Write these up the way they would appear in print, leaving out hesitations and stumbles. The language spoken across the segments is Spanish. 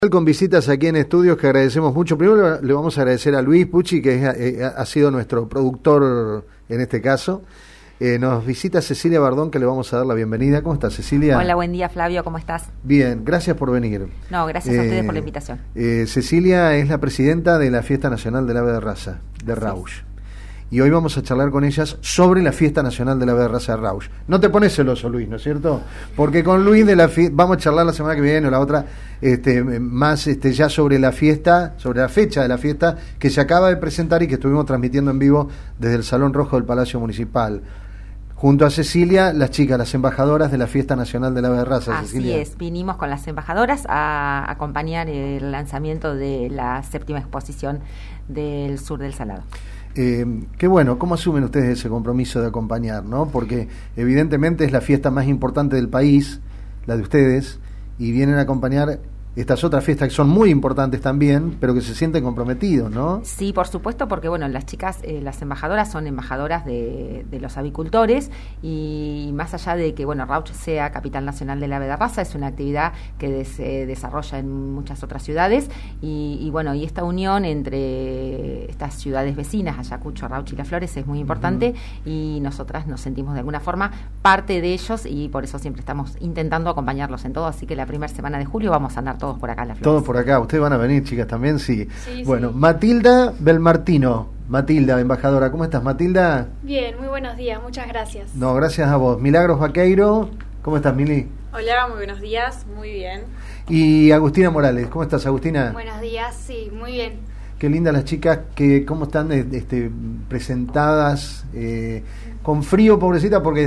Con visitas aquí en estudios que agradecemos mucho. Primero le vamos a agradecer a Luis Pucci, que ha sido nuestro productor en este caso. Nos visita Cecilia Bardón, que le vamos a dar la bienvenida. ¿Cómo estás, Cecilia? Hola, buen día, Flavio, ¿cómo estás? Bien, gracias por venir. No, gracias a ustedes por la invitación. Cecilia es la presidenta de la Fiesta Nacional del Ave de Raza, de Rauch. Y hoy vamos a charlar con ellas sobre la Fiesta Nacional del Ave de Raza de Rauch. No te pones celoso, Luis, ¿no es cierto? Porque con Luis vamos a charlar la semana que viene o la otra más ya sobre la fiesta, sobre la fecha de la fiesta que se acaba de presentar y que estuvimos transmitiendo en vivo desde el Salón Rojo del Palacio Municipal. Junto a Cecilia, las chicas, las embajadoras de la Fiesta Nacional del Ave de Raza. Así Cecilia. es, vinimos con las embajadoras a acompañar el lanzamiento de la 7ª exposición del Sur del Salado. Qué bueno, ¿cómo asumen ustedes ese compromiso de acompañar, no? Porque evidentemente es la fiesta más importante del país, la de ustedes, y vienen a acompañar estas otras fiestas que son muy importantes también, pero que se sienten comprometidos, ¿no? Sí, por supuesto, porque bueno, las chicas, las embajadoras son embajadoras de los avicultores, y más allá de que bueno, Rauch sea capital nacional del ave de raza, es una actividad que se desarrolla en muchas otras ciudades, y bueno, y esta unión entre estas ciudades vecinas, Ayacucho, Rauch y Las Flores, es muy importante, y nosotras nos sentimos de alguna forma parte de ellos, y por eso siempre estamos intentando acompañarlos en todo, así que la primera semana de julio vamos a andar todos por acá en Las Flores. Todos por acá. ¿Ustedes van a venir, chicas, también? Sí. Bueno, sí. Matilda Belmartino. Matilda, embajadora. ¿Cómo estás, Matilda? Bien, muy buenos días. Muchas gracias. No, gracias a vos. Milagros Vaqueiro. ¿Cómo estás, Mili? Hola, muy buenos días. Muy bien. Y Agustina Morales. ¿Cómo estás, Agustina? Buenos días. Sí, muy bien. Qué lindas las chicas. ¿Cómo están presentadas? Con frío, pobrecita, porque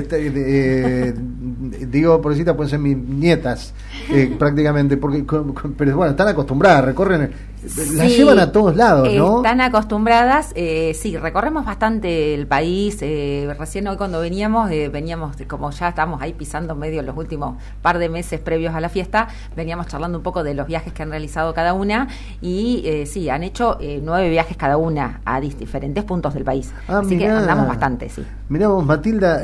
digo pobrecita, pueden ser mis nietas prácticamente, porque pero bueno, están acostumbradas, recorren, las llevan a todos lados, ¿no? Están acostumbradas, sí, recorremos bastante el país. Recién hoy cuando veníamos como ya estamos ahí pisando medio los últimos par de meses previos a la fiesta, veníamos charlando un poco de los viajes que han realizado cada una, y sí, han hecho 9 viajes cada una a diferentes puntos del país. Así que andamos bastante, sí. Mirá vos, Matilda,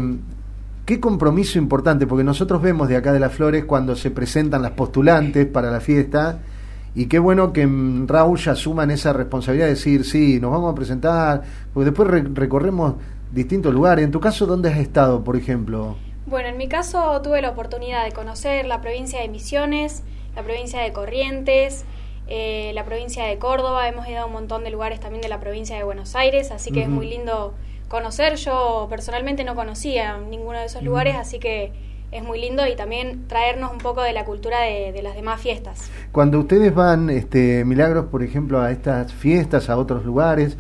qué compromiso importante, porque nosotros vemos de acá de Las Flores cuando se presentan las postulantes para la fiesta, y qué bueno que en Rauch asuman esa responsabilidad de decir, sí, nos vamos a presentar, porque después recorremos distintos lugares. En tu caso, ¿dónde has estado, por ejemplo? Bueno, en mi caso tuve la oportunidad de conocer la provincia de Misiones, la provincia de Corrientes, la provincia de Córdoba. Hemos ido a un montón de lugares también de la provincia de Buenos Aires, así que es muy lindo conocer. Yo personalmente no conocía ninguno de esos lugares, así que es muy lindo, y también traernos un poco de la cultura de las demás fiestas. Cuando ustedes van, Milagros, por ejemplo, a estas fiestas, a otros lugares,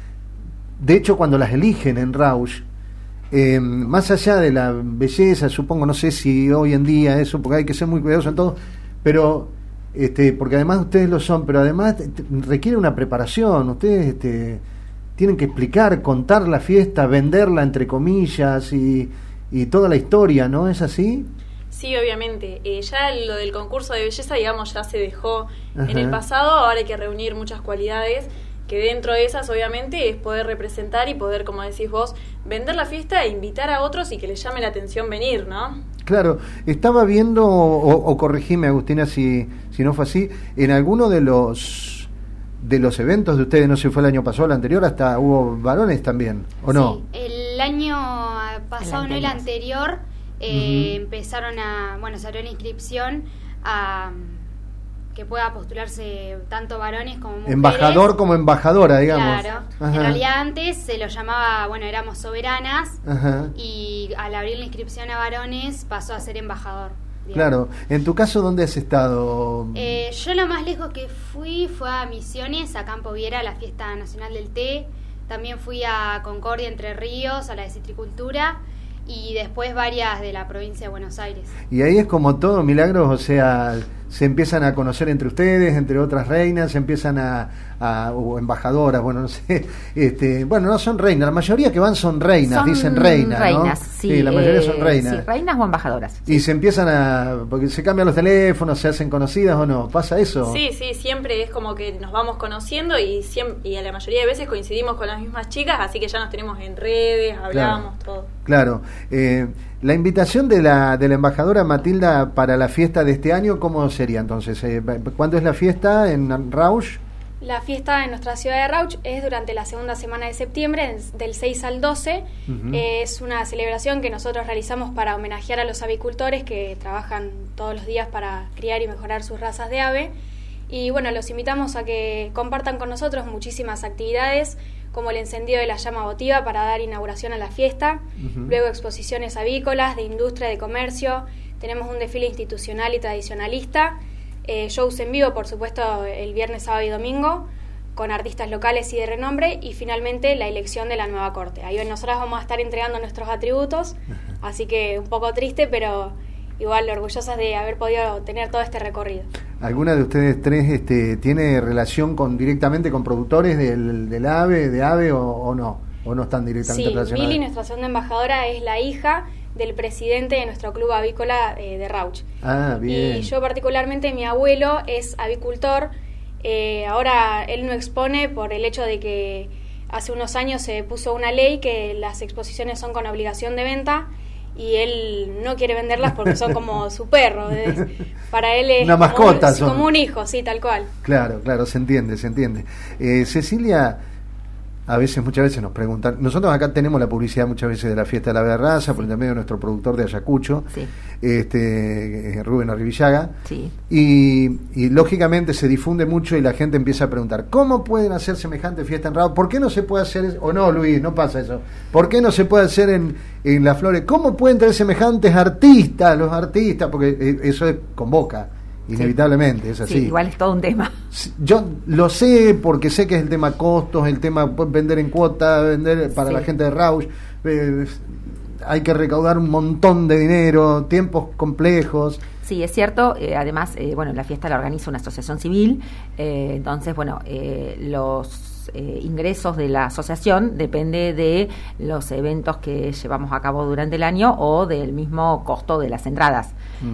de hecho cuando las eligen en Rauch, más allá de la belleza, supongo, no sé si hoy en día eso, porque hay que ser muy cuidadosos en todo, pero porque además ustedes lo son, pero además requiere una preparación. Ustedes tienen que explicar, contar la fiesta, venderla entre comillas, y toda la historia, ¿no? ¿Es así? Sí, obviamente. Ya lo del concurso de belleza, digamos, ya se dejó Ajá. en el pasado. Ahora hay que reunir muchas cualidades, que dentro de esas, obviamente, es poder representar y poder, como decís vos, vender la fiesta e invitar a otros y que les llame la atención venir, ¿no? Claro. Estaba viendo, o corregime, Agustina, si no fue así, en alguno de los eventos de ustedes, no sé si fue el año pasado o el anterior, hasta hubo varones también, ¿o no? Sí, el año pasado, no el anterior, empezaron se abrió la inscripción a que pueda postularse tanto varones como mujeres. Embajador como embajadora, digamos. Claro. Ajá. En realidad antes se lo llamaba, éramos soberanas. Ajá. Y al abrir la inscripción a varones pasó a ser embajador. Digamos. Claro. En tu caso, ¿dónde has estado? Yo lo más lejos que fui fue a Misiones, a Campo Viera, a la Fiesta Nacional del Té. También fui a Concordia, Entre Ríos, a la de Citricultura, y después varias de la provincia de Buenos Aires. Y ahí es como todo, Milagros, o sea, se empiezan a conocer entre ustedes, entre otras reinas, se empiezan o embajadoras, bueno, no sé, bueno, no son reinas, la mayoría que van son reinas, dicen reinas, reinas, ¿no? Sí, la mayoría son reinas. Sí, reinas o embajadoras. Y se empiezan porque se cambian los teléfonos, se hacen conocidas o no, ¿pasa eso? Sí, siempre es como que nos vamos conociendo y a la mayoría de veces coincidimos con las mismas chicas, así que ya nos tenemos en redes, hablamos, todo. Claro. La invitación de la embajadora Matilda para la fiesta de este año, ¿cómo sería entonces? ¿Cuándo es la fiesta en Rauch? La fiesta en nuestra ciudad de Rauch es durante la segunda semana de septiembre, del 6 al 12. Es una celebración que nosotros realizamos para homenajear a los avicultores que trabajan todos los días para criar y mejorar sus razas de ave. Y bueno, los invitamos a que compartan con nosotros muchísimas actividades, como el encendido de la llama votiva para dar inauguración a la fiesta, luego exposiciones avícolas, de industria, de comercio, tenemos un desfile institucional y tradicionalista, shows en vivo, por supuesto, el viernes, sábado y domingo, con artistas locales y de renombre, y finalmente la elección de la nueva corte. Ahí nosotras vamos a estar entregando nuestros atributos, así que un poco triste, pero igual orgullosas de haber podido tener todo este recorrido. ¿Alguna de ustedes tres tiene relación directamente con productores de ave o no? ¿O no están directamente relacionados? Sí, Mili, nuestra segunda embajadora, es la hija del presidente de nuestro club avícola de Rauch. Ah, bien. Y yo particularmente, mi abuelo es avicultor. Ahora él no expone por el hecho de que hace unos años se puso una ley que las exposiciones son con obligación de venta, y él no quiere venderlas porque son como su perro. Para él es una mascota, como un hijo, sí, tal cual. Claro, se entiende. Cecilia, muchas veces nos preguntan, nosotros acá tenemos la publicidad muchas veces de la fiesta de la ave de raza, por intermedio de nuestro productor de Ayacucho, Rubén Arribillaga, y lógicamente se difunde mucho y la gente empieza a preguntar, ¿cómo pueden hacer semejante fiesta en Rauch? ¿Por qué no se puede hacer, o no, Luis, no pasa eso? ¿Por qué no se puede hacer en Las Flores? ¿Cómo pueden traer semejantes artistas, los artistas? Porque eso convoca. Inevitablemente, es así. Sí, igual es todo un tema. Yo lo sé porque sé que es el tema costos, el tema vender en cuota, vender para la gente de Rauch, hay que recaudar un montón de dinero, tiempos complejos. Sí, es cierto. Además, la fiesta la organiza una asociación civil, entonces, los ingresos de la asociación depende de los eventos que llevamos a cabo durante el año o del mismo costo de las entradas.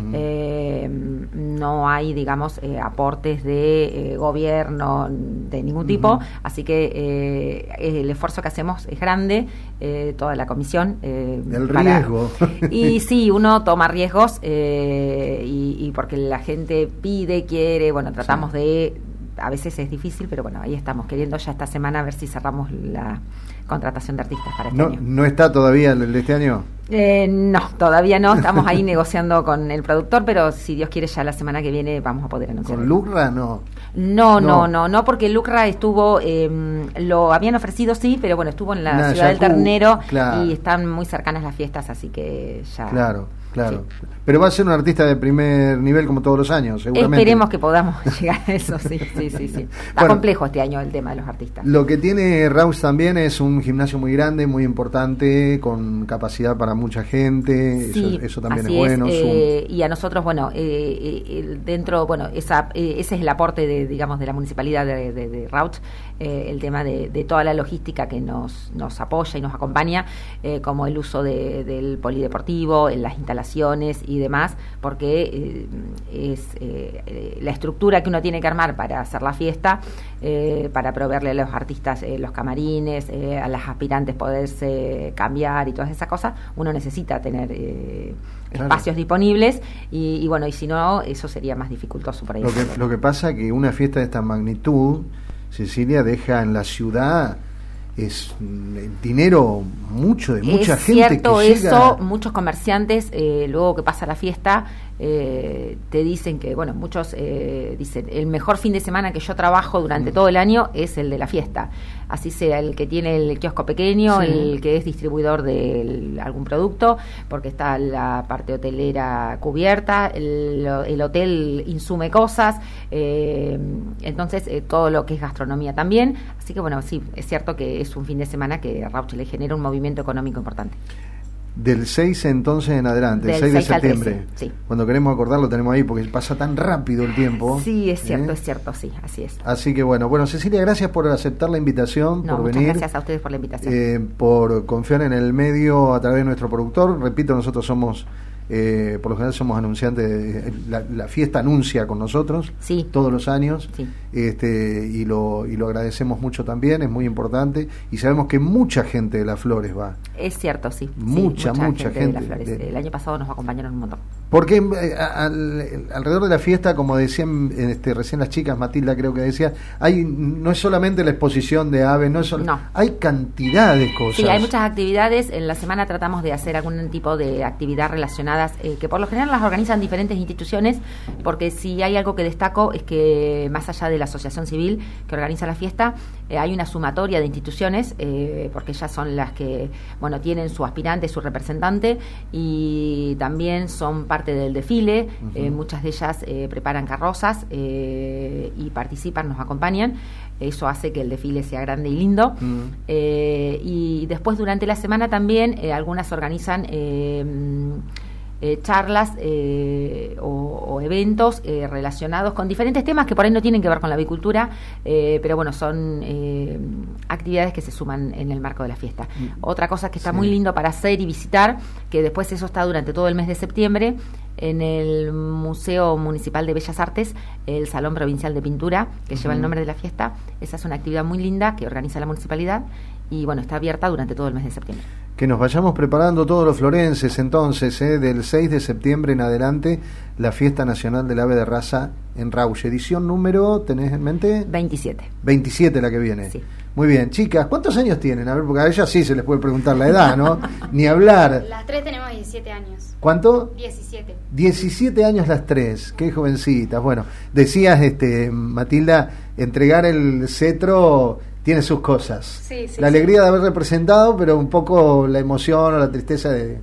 No hay, digamos, aportes de gobierno de ningún tipo, así que el esfuerzo que hacemos es grande, toda la comisión. El riesgo. Y sí, uno toma riesgos y porque la gente pide, quiere, tratamos de... A veces es difícil, pero ahí estamos, queriendo ya esta semana a ver si cerramos la contratación de artistas para este año. ¿No está todavía el de este año? No, todavía no, estamos ahí negociando con el productor, pero si Dios quiere ya la semana que viene vamos a poder anunciar. ¿Con Lucra no? No, porque Lucra estuvo, lo habían ofrecido, sí, pero estuvo en la ciudad del Ternero, y están muy cercanas las fiestas, así que ya... Claro. Sí. Pero va a ser un artista de primer nivel como todos los años, seguramente. Esperemos que podamos llegar a eso, sí. Está complejo este año el tema de los artistas. Lo que tiene Rauch también es un gimnasio muy grande, muy importante, con capacidad para mucha gente, sí, eso también es bueno. Y a nosotros, dentro, ese es el aporte de la municipalidad de Rauch, el tema de toda la logística que nos apoya y nos acompaña, como el uso del polideportivo, en las instalaciones y demás, porque es la estructura que uno tiene que armar para hacer la fiesta, para proveerle a los artistas los camarines, a las aspirantes poderse cambiar y todas esas cosas. Uno necesita tener espacios disponibles y si no, eso sería más dificultoso para ellos. Lo que pasa es que una fiesta de esta magnitud, Cecilia, deja en la ciudad dinero mucha gente es cierto que llega. Eso, muchos comerciantes luego que pasa la fiesta te dicen que muchos dicen el mejor fin de semana que yo trabajo durante todo el año es el de la fiesta, así sea el que tiene el kiosco pequeño, el que es distribuidor de algún producto, porque está la parte hotelera cubierta, el hotel insume cosas, entonces todo lo que es gastronomía también, así que sí, es cierto que es un fin de semana que a Rauch le genera un movimiento económico importante. Del 6 entonces en adelante, el 6 de septiembre. 13, sí. Cuando queremos acordarlo tenemos ahí porque pasa tan rápido el tiempo. Sí, es cierto, sí, así es. Así que bueno, Cecilia, gracias por aceptar la invitación, por venir. Muchas gracias a ustedes por la invitación. Por confiar en el medio a través de nuestro productor. Repito, nosotros somos por lo general somos anunciantes, la fiesta anuncia con nosotros Sí. todos los años, Sí. y lo agradecemos mucho también, es muy importante, y sabemos que mucha gente de Las Flores va. Es cierto, sí. Mucha gente de Las Flores. de- El año pasado nos acompañaron un montón. Porque alrededor de la fiesta, como decían recién las chicas, Matilda creo que decía, no es solamente la exposición de aves, No. hay cantidad de cosas. Sí, hay muchas actividades. En la semana tratamos de hacer algún tipo de actividad relacionadas, que por lo general las organizan diferentes instituciones, porque si hay algo que destaco es que más allá de la asociación civil que organiza la fiesta, hay una sumatoria de instituciones, porque ellas son las que, bueno, tienen su aspirante, su representante, y también son parte del desfile. Muchas de ellas preparan carrozas y participan, nos acompañan. Eso hace que el desfile sea grande y lindo. Y después durante la semana también algunas organizan charlas o eventos relacionados con diferentes temas que por ahí no tienen que ver con la avicultura, pero bueno, son actividades que se suman en el marco de la fiesta. Otra cosa que está Sí. muy lindo para hacer y visitar, que después eso está durante todo el mes de septiembre, en el Museo Municipal de Bellas Artes, el Salón Provincial de Pintura, que lleva el nombre de la fiesta. Esa es una actividad muy linda que organiza la municipalidad y bueno, está abierta durante todo el mes de septiembre. Que nos vayamos preparando todos los florenses entonces, del 6 de septiembre en adelante, la Fiesta Nacional del Ave de Raza en Rauch. Edición número, ¿tenés en mente? 27. 27 la que viene. Sí. Muy bien, chicas, ¿cuántos años tienen? A ver, porque a ellas sí se les puede preguntar la edad, ¿no? Ni hablar. Las tres tenemos 17 años. ¿Cuánto? 17. 17 años las tres, qué jovencitas. Bueno, decías, Matilda, entregar el cetro tiene sus cosas. Sí, sí, la sí. alegría de haber representado, pero un poco la emoción o la tristeza de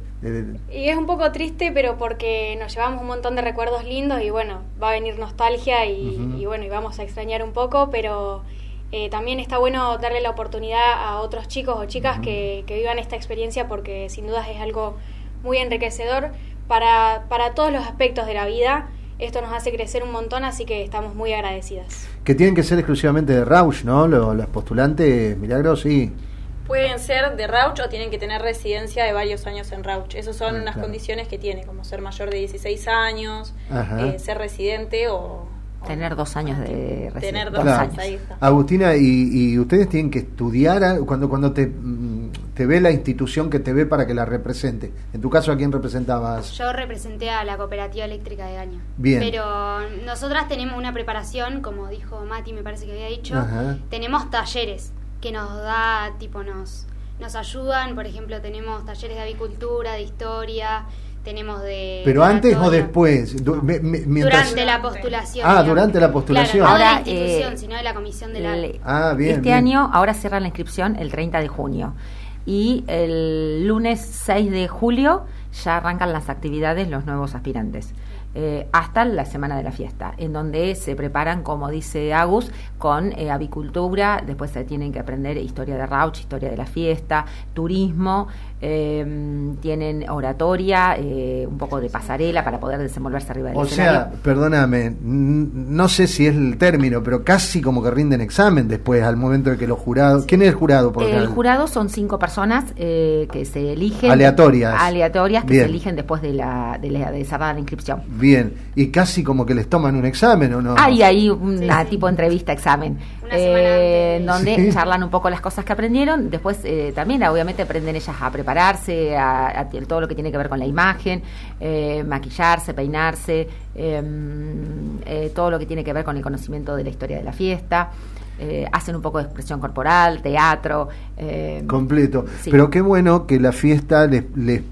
Y es un poco triste, pero porque nos llevamos un montón de recuerdos lindos y bueno, va a venir nostalgia y bueno, y vamos a extrañar un poco, pero también está bueno darle la oportunidad a otros chicos o chicas que vivan esta experiencia, porque sin dudas es algo muy enriquecedor para todos los aspectos de la vida. Esto nos hace crecer un montón, así que estamos muy agradecidas. que tienen que ser exclusivamente de Rauch, ¿no? Las postulantes, Milagros, sí. Pueden ser de Rauch o tienen que tener residencia de varios años en Rauch. Esas son unas claro. condiciones que tiene, como ser mayor de 16 años, Ajá. ser residente o Tener 2 años de residencia. tener 2 2 Claro. años. años. Ahí está. Agustina, y ustedes tienen que estudiar cuando te ve la institución que te ve para que la represente. En tu caso, ¿a quién representabas? Yo representé a la Cooperativa Eléctrica de Gaña. Bien. Pero nosotras tenemos una preparación, como dijo Mati, me parece que había dicho. Ajá. Tenemos talleres que nos da, nos ayudan. Por ejemplo, tenemos talleres de avicultura, de historia, tenemos de... ¿Pero antes o oratoria. después? Mientras... Durante la postulación. Ah, digamos. durante la postulación. Claro, no de la Ahora, institución, sino de la comisión de la... Ah, bien, Este bien. año, ahora cierra la inscripción el 30 de junio. Y el lunes 6 de julio ya arrancan las actividades, los nuevos aspirantes. Hasta la semana de la fiesta, en donde se preparan, como dice Agus, con avicultura. Después se tienen que aprender historia de Rauch, historia de la fiesta, turismo, tienen oratoria, un poco de pasarela para poder desenvolverse arriba del O escenario. sea, perdóname, no sé si es el término, pero casi como que rinden examen después, al momento de que los jurados... ¿Quién es el jurado? Por El ejemplo? jurado son 5 personas que se eligen. Aleatorias. Que Bien. se eligen después de cerrada la inscripción. Bien, y casi como que les toman un examen, ¿o no? Hay ahí una Sí. tipo entrevista, examen, Una semana antes. donde Sí. charlan un poco las cosas que aprendieron. Después también obviamente aprenden ellas a prepararse, a todo lo que tiene que ver con la imagen, maquillarse, peinarse, todo lo que tiene que ver con el conocimiento de la historia de la fiesta. Hacen un poco de expresión corporal, teatro. Completo. Sí. Pero qué bueno que la fiesta les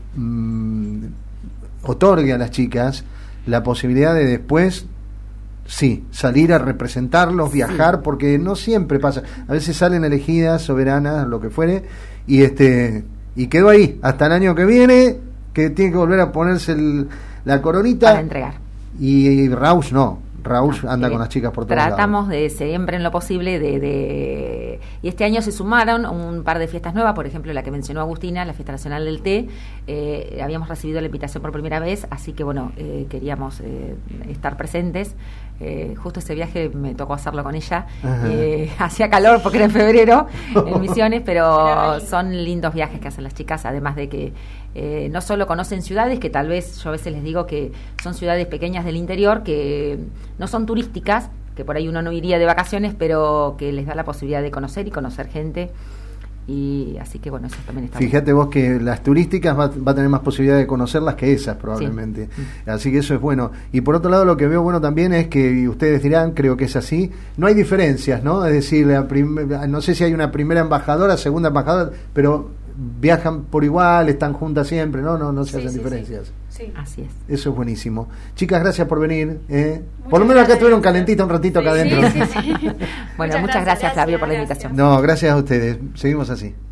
otorgue a las chicas la posibilidad de después, sí, salir a representarlos, viajar, porque no siempre pasa. A veces salen elegidas, soberanas, lo que fuere, y quedó ahí hasta el año que viene, que tiene que volver a ponerse la coronita. Para entregar. Y Rauch no. Rauch anda Eh, con las chicas por todos lados. Tratamos de siempre en lo posible y este año se sumaron un par de fiestas nuevas, por ejemplo la que mencionó Agustina, la Fiesta Nacional del Té. Habíamos recibido la invitación por primera vez, así que bueno, queríamos estar presentes. justo ese viaje me tocó hacerlo con ella. Hacía calor porque era en febrero en Misiones, pero son lindos viajes que hacen las chicas, además de que no solo conocen ciudades, que tal vez yo a veces les digo que son ciudades pequeñas del interior, que no son turísticas, que por ahí uno no iría de vacaciones, pero que les da la posibilidad de conocer y conocer gente. Y así que bueno, eso también está Fíjate bueno. vos que las turísticas va a tener más posibilidad de conocerlas que esas probablemente. Sí. Así que eso es bueno. Y por otro lado, lo que veo bueno también es que, y ustedes dirán, creo que es así, no hay diferencias, ¿no? Es decir, no sé si hay una primera embajadora, segunda embajadora, pero viajan por igual, están juntas siempre, no se hacen diferencias. Sí. Así es. Eso es buenísimo. Chicas, gracias por venir. Por lo menos acá estuvieron calentitas un ratito acá adentro. Bueno, muchas gracias, Flavio, por la invitación. No, gracias a ustedes. Seguimos así.